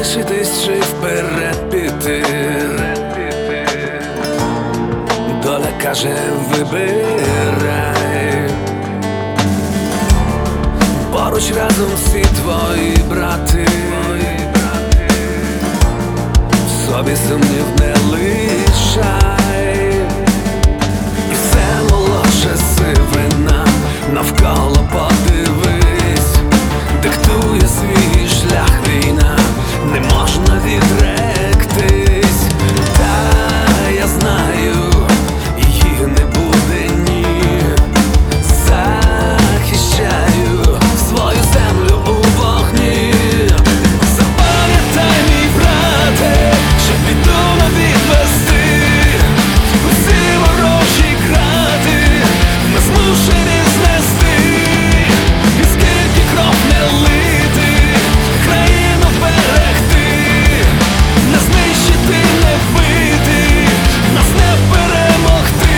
залишитись чи вперед піти. Доля каже, вибирай. Поруч разом всі твої брати, в собі сумнів не лишай. І все молодше сивина, навколо подивись, диктує свій шлях війна, не можна відректись. Та я знаю, її не буде, ні. Захищаю свою землю у вогні. Запам'ятай, мій брате, що біду не відвести. Усі ворожі крати ми змушені знести. І скільки кров не лити, країну берегти, не знищити, не вбити, нас не перемогти.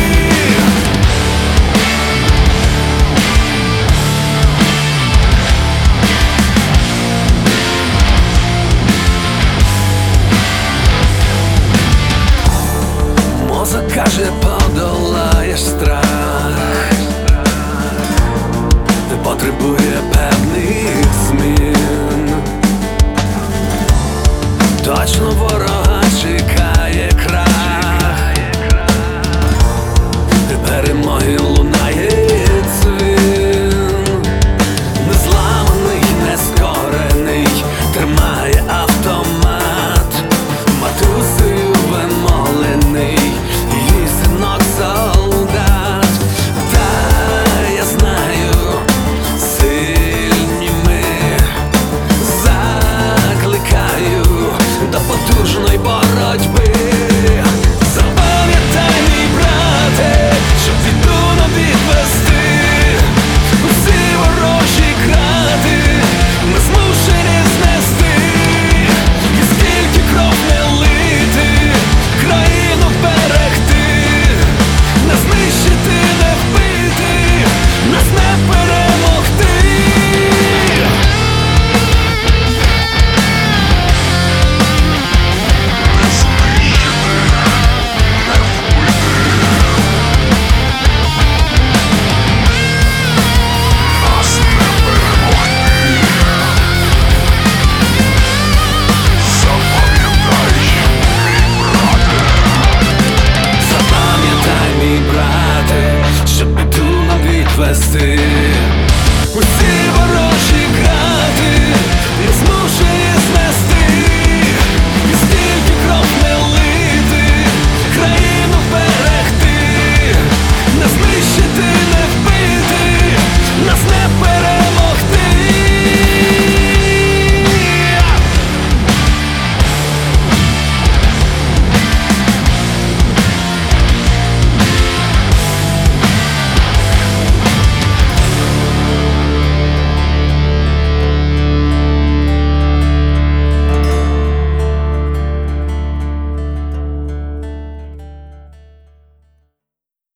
Мозок каже, подолаєш страх, не потребує певних змін. Точно ворога чекає крах, і перемоги лунає дзвін. Незламаний, нескорений, тримає автомат, матусею вимолений, її синок солдат. Та я знаю, сильні ми, закликаю до потужної боротьби. Запам'ятай, мій брате, щоб біду не відвести. Усі ворожі крати ми змушені знести. І скільки кров не лити, країну берегти, не знищити, не вбити, нас не перемогти. Запам'ятай, мій брате, щоб біду не відвести.